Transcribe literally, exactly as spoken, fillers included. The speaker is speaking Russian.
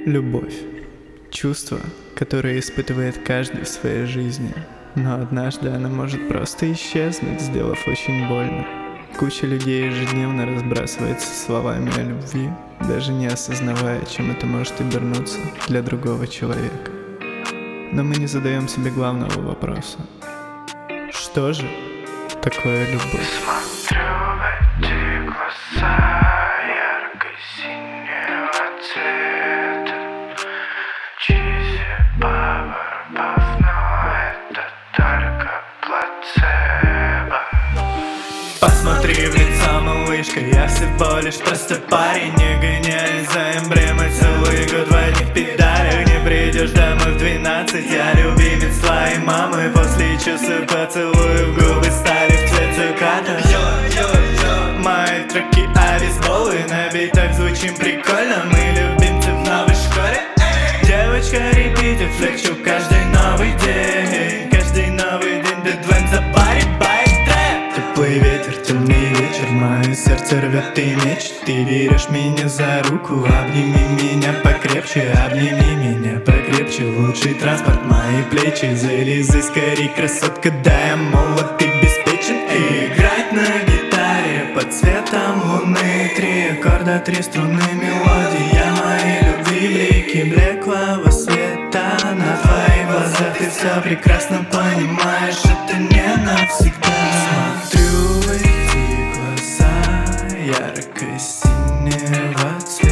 Любовь. Чувство, которое испытывает каждый в своей жизни. Но однажды она может просто исчезнуть, сделав очень больно. Куча людей ежедневно разбрасывается словами о любви, даже не осознавая, чем это может обернуться для другого человека. Но мы не задаем себе главного вопроса. Что же такое любовь? Смотрю в эти глаза ярко-синего цвета. Чизи Powerpuff, но это только плацебо. Посмотри в лицо, малышка, я всего лишь просто парень. Не гоняй за эмблемой целый год в одних педалях. Не придешь домой в двенадцать, я любимец твоей мамы. После часа поцелуев губы стали в цвет заката. Мои треки о бейсболе, на битах звучим прикольно. Мы любимцы в новой школе. Девочка репитит флексу каждый новый день. Каждый новый день дедлайн за пари, байк, трэп. Теплый ветер, темный вечер, мое сердце рвет и меч. Ты берешь меня за руку, обними меня покрепче. Обними меня покрепче, лучший транспорт, мои плечи. Залезай скорей, красотка, да я молод и беспечен. Играть на гитаре под цветом луны. Три аккорда, три струны, мелодия моей любви. Блики блеклого света на твоих глазах. Ты все прекрасно понимаешь, это не навсегда. Смотрю в эти глаза ярко-синего цвета.